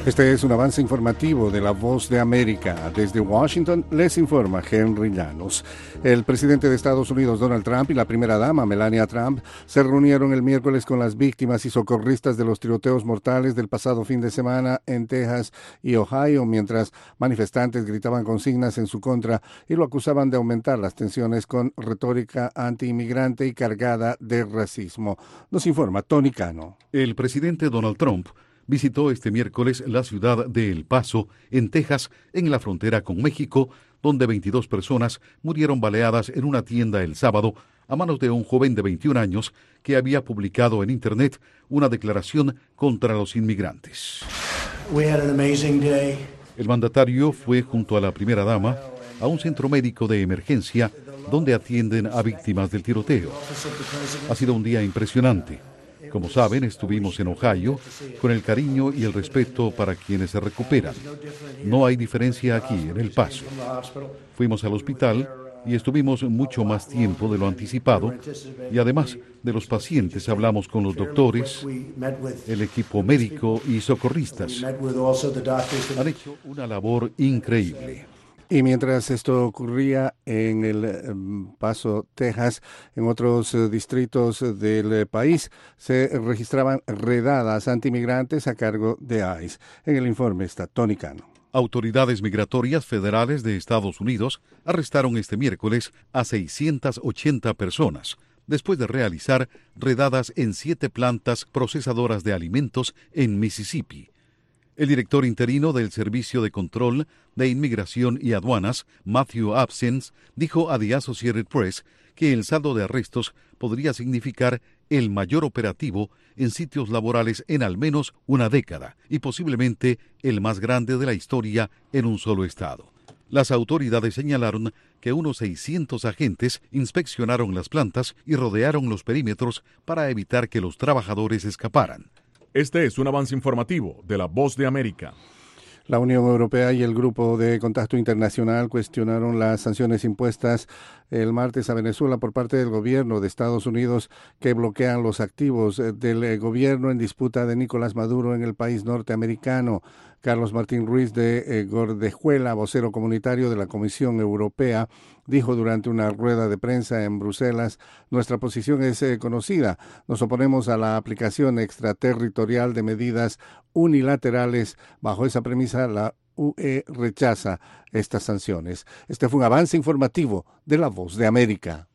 Este es un avance informativo de La Voz de América. Desde Washington les informa Henry Llanos. El presidente de Estados Unidos, Donald Trump, y la primera dama, Melania Trump, se reunieron el miércoles con las víctimas y socorristas de los tiroteos mortales del pasado fin de semana en Texas y Ohio, mientras manifestantes gritaban consignas en su contra y lo acusaban de aumentar las tensiones con retórica antiinmigrante y cargada de racismo. Nos informa Tony Cano. El presidente Donald Trump visitó este miércoles la ciudad de El Paso, en Texas, en la frontera con México, donde 22 personas murieron baleadas en una tienda el sábado a manos de un joven de 21 años que había publicado en Internet una declaración contra los inmigrantes. El mandatario fue junto a la primera dama a un centro médico de emergencia donde atienden a víctimas del tiroteo. Ha sido un día impresionante. Como saben, estuvimos en Ohio con el cariño y el respeto para quienes se recuperan. No hay diferencia aquí en El Paso. Fuimos al hospital y estuvimos mucho más tiempo de lo anticipado, y además de los pacientes hablamos con los doctores, el equipo médico y socorristas. Han hecho una labor increíble. Y mientras esto ocurría en El Paso, Texas, en otros distritos del país se registraban redadas antimigrantes a cargo de ICE. En el informe está Tony Cano. Autoridades migratorias federales de Estados Unidos arrestaron este miércoles a 680 personas, después de realizar redadas en 7 plantas procesadoras de alimentos en Mississippi. El director interino del Servicio de Control de Inmigración y Aduanas, Matthew Absence, dijo a The Associated Press que el saldo de arrestos podría significar el mayor operativo en sitios laborales en al menos una década y posiblemente el más grande de la historia en un solo estado. Las autoridades señalaron que unos 600 agentes inspeccionaron las plantas y rodearon los perímetros para evitar que los trabajadores escaparan. Este es un avance informativo de La Voz de América. La Unión Europea y el Grupo de Contacto Internacional cuestionaron las sanciones impuestas el martes a Venezuela por parte del gobierno de Estados Unidos, que bloquean los activos del gobierno en disputa de Nicolás Maduro en el país norteamericano. Carlos Martín Ruiz de Gordejuela, vocero comunitario de la Comisión Europea, dijo durante una rueda de prensa en Bruselas: nuestra posición es conocida. Nos oponemos a la aplicación extraterritorial de medidas unilaterales. Bajo esa premisa, la UE rechaza estas sanciones. Este fue un avance informativo de La Voz de América.